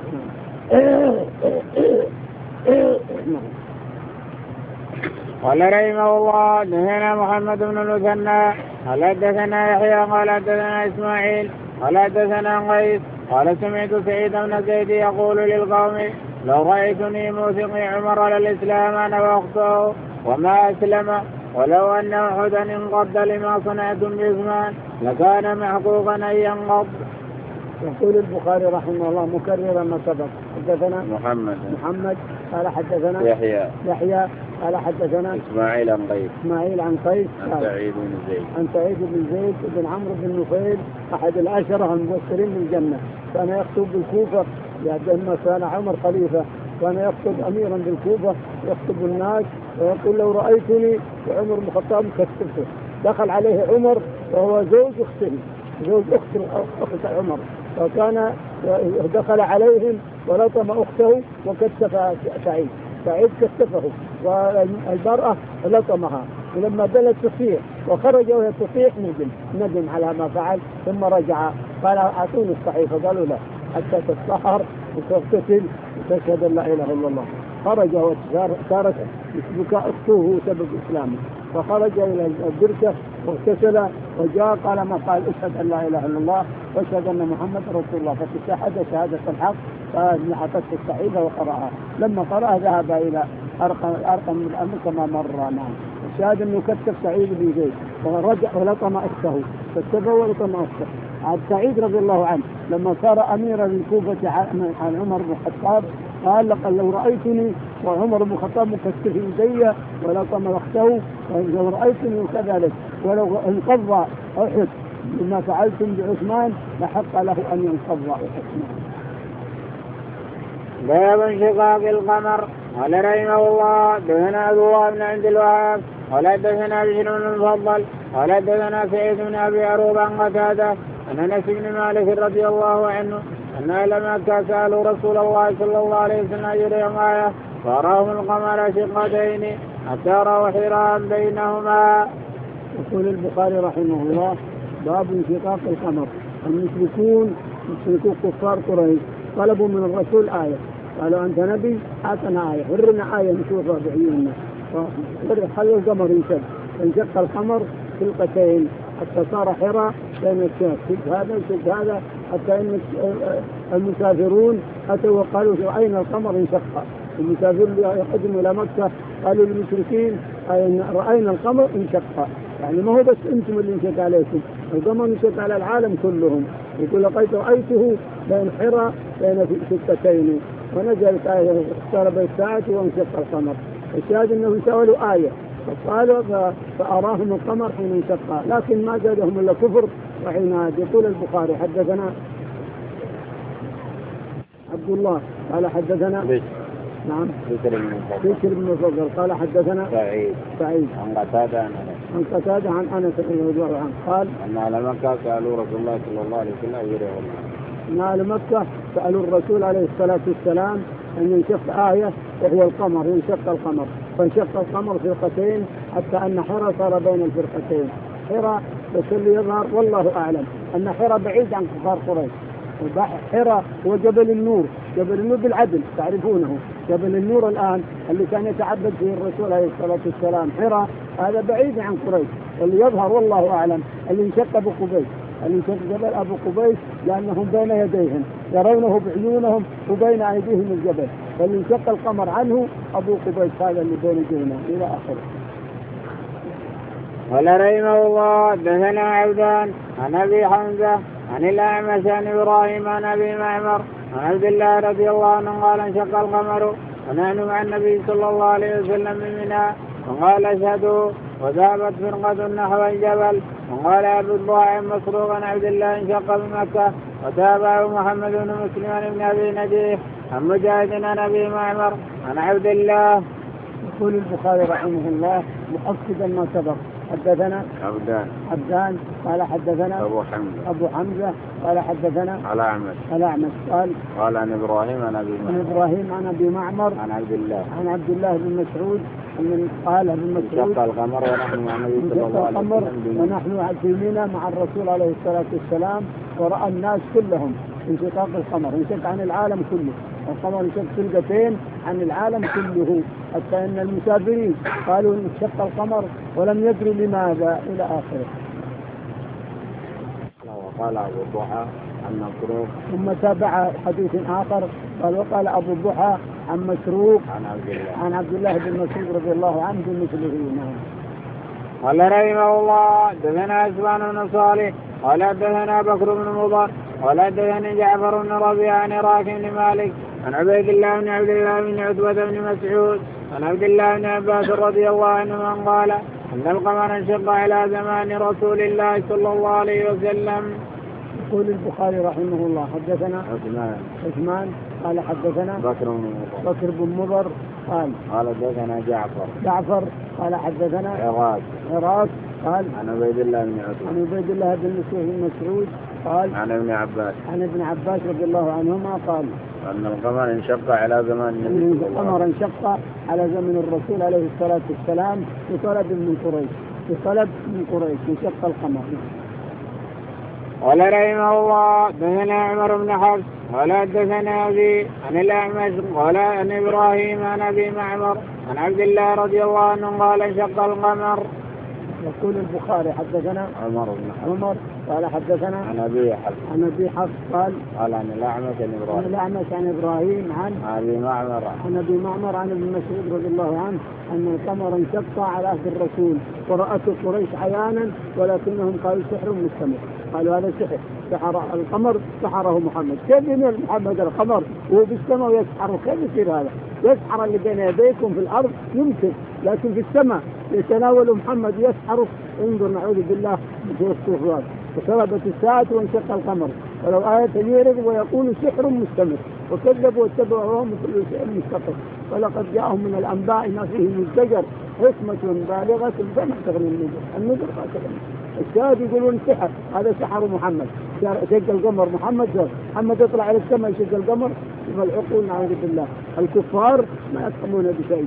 قال رحمه الله دثنا محمد بن المثنى قال حدثنا يحيى قال حدثنا إسماعيل قال حدثنا قيس قال سمعت سعيد بن زيد يقول للقوم لو رأيتني موثقي عمر على الإسلام أنا وأخته وما أسلم، ولو أن أحدا انقض لما صنعتم بعثمان لكان محقوقا أن ينقض. يقول البخاري رحمه الله مكررا ما سبق. حدثنا محمد قال حدثنا يحيى قال حدثنا إسماعيل عن قيس عن سعيد بن زيد بن عمرو بن نفيل أحد العشرة المبشرين بالجنة، كان يخطب بالكوفة لما كان عمر خليفة، كان يخطب أميرا بالكوفة يخطب الناس ويقول لو رأيتني وعمر بن الخطاب كتبته. دخل عليه عمر وهو زوج أخت عمر، فكان دخل عليهم ولطم أخته وكتف سعيد كتفه، والمرأة لطمها، ولما بلت تصيح وخرج وهي تصيح ندم على ما فعل، ثم رجع قال أعطوني الصحيفة، قالوا لا حتى تتطهر وتغتسل وتشهد أن لا إله إلا الله. خرج وصارت بكاء أخته سبب إسلامه، فخرج إلى البركة واغتسل وجاء قال ما قال اشهد أن لا إله إلا الله واشهد أن محمد رسول الله، فتشهد شهادة الحق فنحطت الصحيفة وقرأها. لما قرأها ذهب إلى أرقم من الأمر كما مر معنا. الشاهد أنه كتف سعيد بن زيد ورجع ولطم أخته، كتفه ولطم أخته. عبد سعيد رضي الله عنه لما صار أميرا للكوفة عن عمر بن الخطاب قال لقد لو رأيتني وعمر بن الخطاب مكتف يدي ولطم أخته لو رأيتني كذلك، ولو انقض أحد بما فعلتم بعثمان لحق له أن ينقض عثمان. باب انشقاق القمر. قال رحمه الله دثنا أبو وهب بن عبد الوهاب قال حدثنا بشر بن المفضل قال حدثنا سعيد بن أبي عروبة عن قتادة أن أنس بن مالك رضي الله عنه أن أهل مكة سألوا رسول الله صلى الله عليه وسلم يريهم آية فأراهم القمر شقتين حتى رأوا حراء بينهما. يقول البخاري رحمه الله باب انشقاق القمر. المشركون كفار قريش طلبوا من الرسول آية، قالوا أنت نبي أعطنا آية، ورنا آية نشوفها بعيوننا، خلوا القمر انشق القمر شقتين حتى صار حراء بين الشاك، شق هذا وشق هذا، حتى إن المسافرون أتوا وقالوا رأينا القمر انشق. المسافرون يقدموا إلى مكة قالوا للمشركين رأينا القمر انشق، يعني ما هو بس أنتم اللي انشق عليكم، القمر انشق على العالم كلهم. يقول لقد رأيته بين حراء بين شقتين، ونزلت آية اقترب الساعة وانشق القمر. الشاهد أنهم سألوا آية فقالوا فأراهم القمر حين انشق، لكن ما زادهم إلا كفر وعناد. يقول البخاري حدثنا عبد الله قال حدثنا نعم بشر بن المفضل قال حدثنا سعيد عن قتادة عن أنس رضي الله عنه قال أن أهل مكة سألوا رسول الله صلى الله عليه وسلم يريهم. أن أهل مكة سألوا الرسول عليه الصلاة والسلام أن ينشق آية وهو القمر، ينشق القمر، فانشق القمر فرقتين حتى أن حراء صار بين الفرقتين. حراء بس اللي يظهر والله أعلم أن حراء بعيد عن كفار قريش. حراء هو جبل النور، جبل النور بالعدل تعرفونه، جبل النور الآن اللي كان يتعبد فيه الرسول عليه الصلاة والسلام. حراء هذا بعيد عن قريش، واللي يظهر والله أعلم اللي انشق أبو قبيس، اللي انشق جبل أبو قبيس لأنهم بين يديهم يرونه بعيونهم وبين أيديهم الجبل، واللي انشق القمر عنه أبو قبيس هذا اللي بين يدينا إلى آخره. قال رحمه الله دثنا عبدان عن أبي حمزة عن الأعمش عن إبراهيم عن أبي معمر عن عبد الله رضي الله عنه قال انشق القمر ونحن مع النبي صلى الله عليه وسلم من منى وقال اشهدوا وذهبت فرقة نحو الجبل. وقال أبو الضاع مسروق عن عبد الله انشق بمكة وتابعه محمد بن مسلم بن أبي نجيح عن مجاهد عن أبي معمر عن عبد الله. يقول البخاري رحمه الله مؤكدا ما سبق. حدثنا عبدان قال حدثنا أبو حمزة قال حدثنا الأعمش قال عن إبراهيم عن أبي معمر عن عبد الله بن مسعود قال ابن مسعود انشق القمر ونحن مع النبي صلى الله عليه وسلم ونحن في منى مع الرسول عليه الصلاة والسلام، ورأى الناس كلهم انشقاق القمر، انشق عن العالم كله، القمر انشق فرقتين عن العالم كله، حتى ان المسافرين قالوا انشق القمر ولم يدروا لماذا الى اخره. وقال ابو الضحى عن مسروق ثم تابع حديث اخر قال وقال ابو الضحى عن مسروق عن عبد الله بن مسعود رضي الله عنه بمثله. قال رحمه الله دثنا اسبان بن صالح قال دثنا بكر بن مضر قال دثني جعفر بن ربيعة عن راكب بن مالك عن عبيد الله بن عبد الله بن عتبة بن مسعود عن عبد الله بن عباس رضي الله عنه من قال ان القمر انشق على زمان رسول الله صلى الله عليه وسلم. يقول البخاري رحمه الله حدثنا عثمان قال حدثنا بكر بن مضر قال حدثنا جعفر قال حدثنا عراق قال عن عبيد الله بن مسعود قال عن ابن عباس رضي الله عنهما قال أن القمر انشق على زمان النبي القمر انشق على زمن الرسول عليه الصلاة والسلام بطلب من قريش انشق القمر. قال رحمه الله دثنا عمر بن حفص قال حدثنا أبي عن الأعمش قال عن إبراهيم عن أبي معمر عن عبد الله رضي الله عنه قال انشق القمر. يقول البخاري حدثنا عمر قال حدثنا عن أبي حفص قال عن الأعمش عن إبراهيم عن أبي معمر عن ابن مسعود رضي الله عنه أن القمر انشق على عهد الرسول ورأته قريش عيانا ولكنهم قالوا سحر مستمر، قالوا هذا سحر القمر سحره محمد. كيف ينال محمد القمر وهو بالسماء ويسحره؟ كيف يصير هذا؟ يسحر اللي بين يديكم في الأرض يمكن، لكن في السماء يتناول محمد يسحره. انظر نعوذ بالله في الصفوات. فسربت الساعة وانشق القمر ولو آية يعرض ويقول سحر مستمر وكذبوا واتبعوهم كل شيء مستقر ولقد جاءهم من الأنباء ما فيه مزدجر حكمة بالغة فما تغني النذر الشاهد يقولون سحر، هذا سحر محمد شق القمر. محمد يطلع على السماء يشق القمر. فالعقول نعوذ بالله الكفار ما يفهمون بشيء.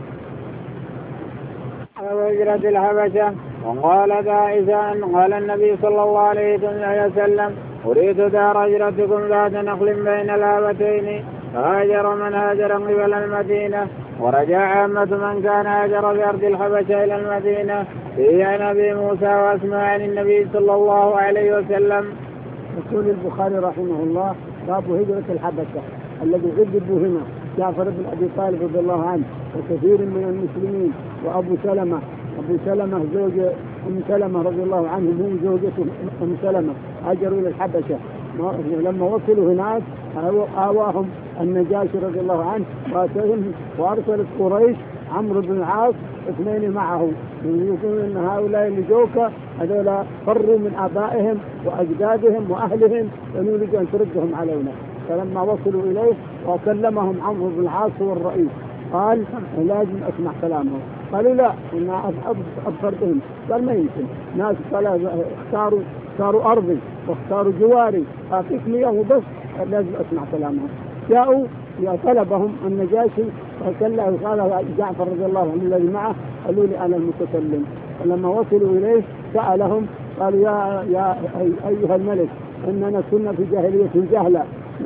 وهجرة الحبشة. وقال عائشة قال النبي صلى الله عليه وسلم أريد دار هجرتكم ذات نخل بين الهابتين فهاجر من هاجر قبل المدينة ورجع عامة من كان هاجر بأرض الحبشة إلى المدينة فيه عن أبي موسى وأسماء عن النبي صلى الله عليه وسلم. يقول البخاري رحمه الله باب هجرة الحبشة الذي عذبوا هنا جعفر بن أبي طالب رضي الله عنه وكثير من المسلمين وأبو سلمة زوج أم سلمة رضي الله عنه هم زوجته أم سلمة هاجروا إلى الحبشة. لما وصلوا هناك آواهم النجاشي رضي الله عنه وأرسلت قريش عمرو بن العاص اثنين معه يقولون أن هؤلاء اللي جوك هذولا فروا من آبائهم وأجدادهم وأهلهم ونريد أن تردهم علينا. فلما وصلوا إليه وكلمهم عمرو بن العاص هو الرئيس قال لازم أسمع كلامهم. قالوا لا إن أبصرتهم. قال ما يمكن ناس اختاروا أرضي واختاروا جواري أعطيك مياه وبس لازم أسمع كلامهم. جاءوا طلبهم النجاشي قال جعفر رضي الله عنه الذي معه قالوا لي أنا المتكلم. فلما وصلوا إليه سألهم قالوا يا أيها الملك إننا كنا في جاهلية جهلة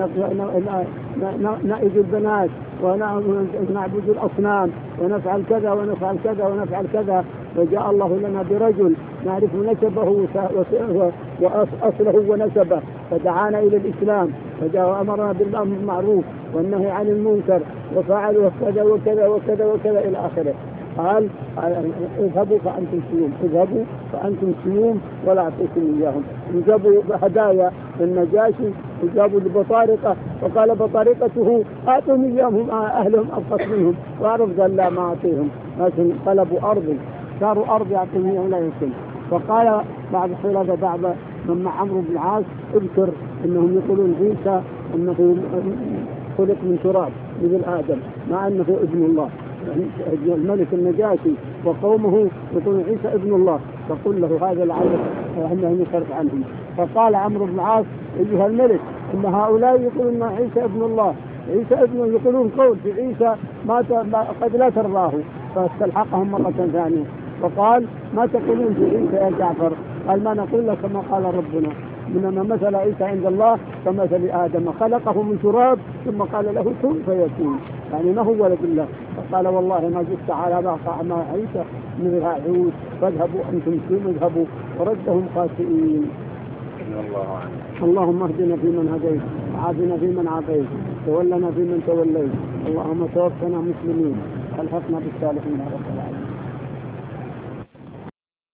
نائد البنات ونعبد الأصنام ونفعل كذا ونفعل كذا ونفعل كذا، وجاء الله لنا برجل نعرف نسبه وأصله ونسبه فدعانا إلى الإسلام فجاء وأمرنا بالأمر بالمعروف والنهي عن المنكر وفعلوا كذا وكذا وكذا وكذا إلى آخره. قال اذهبوا فأنتم سيوم، اذهبوا فأنتم سيوم ولا أعطيكم إياهم. جابوا هدايا للنجاشي وجابوا لبطارقة وقال بطارقته أعطهم إياهم أهلهم أبقص منهم، وعرف قال لا ما أعطيهم، لكن طلبوا أرض صاروا أرض يعطيهم إياهم لا يمكن. فقال بعد حلقة بعد من عمرو بن العاص اذكر إنهم يقولون عيسى أنه خلق من تراب مثل آدم مع أنه ابن الله. الملك النجاشي وقومه يقولون عيسى ابن الله، فقل له هذا لعلك أنه يصرف عنهم. فقال عمرو بن العاص أيها الملك إن هؤلاء يقولون عيسى ابن الله، عيسى ابن يقولون قول في عيسى ما قد لا ترضاه، فاستلحقهم مرة ثانية فقال ما تقولون في عيسى يا جعفر؟ قال ما نقول لك كما قال ربنا إنما مثل عيسى عند الله كمثل آدم خلقه من تراب ثم قال له كن فيكون، يعني ما هو ولد الله. فقال والله ما جئت على مع عيسى من عود فاذهبوا أنتم سيوم اذهبوا، وردهم خاسئين. اللهم اهدنا فيمن هديت وعافنا فيمن عافيت تولنا فيمن توليت، اللهم توفنا مسلمين الحقنا بالصالحين يا رب العالمين.